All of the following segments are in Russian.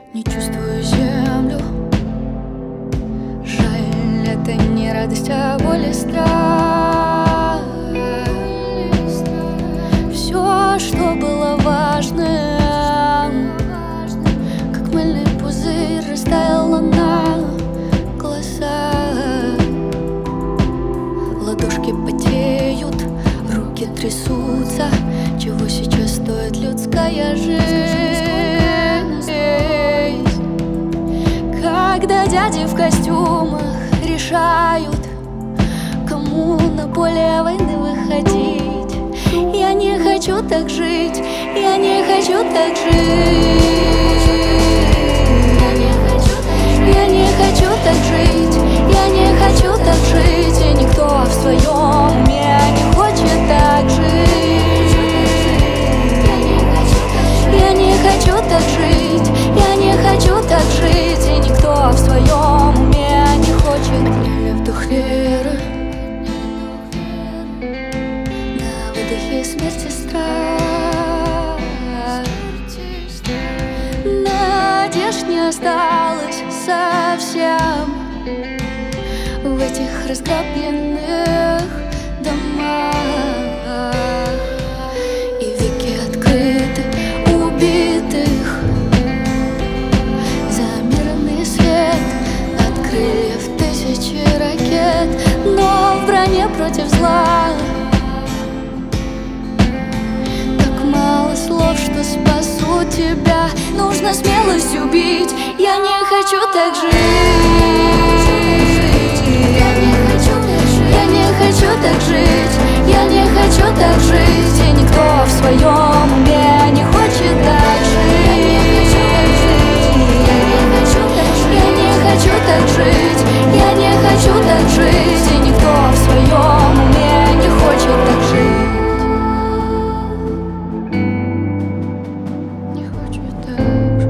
Не чувствую землю. Жаль, это не радость, а боль и страх. Все, что было важным, как мыльный пузырь, растаяло на глазах. Ладошки потеют, руки трясутся. Чего сейчас стоит людская жизнь? Когда дяди в костюмах решают, кому на поле войны выходить. Я не хочу так жить, я не хочу так жить. Я не хочу так жить, я не хочу так жить. И никто в своем уме не хочет так жить. Я не хочу так жить, я не хочу так жить. И никто в своем уме не хочет. Подняли вдох веры, на выдохе смерть и страх. Надежд не осталось совсем в этих разграбленных домах. И веки открыты убитых за мирный свет от крыльев тысячи ракет. Но в броне против зла так мало слов, что спасут тебя. Нужно смелость убить. Я не хочу так жить. Я не хочу так жить. Я не хочу так жить. И никто в своем уме не хочет так жить. Я не хочу так жить. Я не хочу так жить. И никто в своем уме не хочет так жить. Не хочет так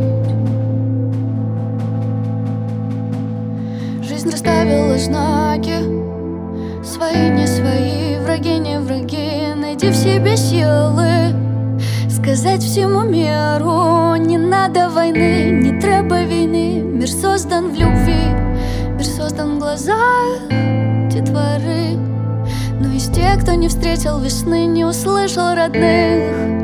жить. Жизнь расставила знаки, свои не свои, враги не враги. Найди в себе силы сказать всему миру: не надо войны, не треба війни. Мир создан в любви, мир создан в глазах детворы. Но из тех, кто не встретил весны, не услышал родных,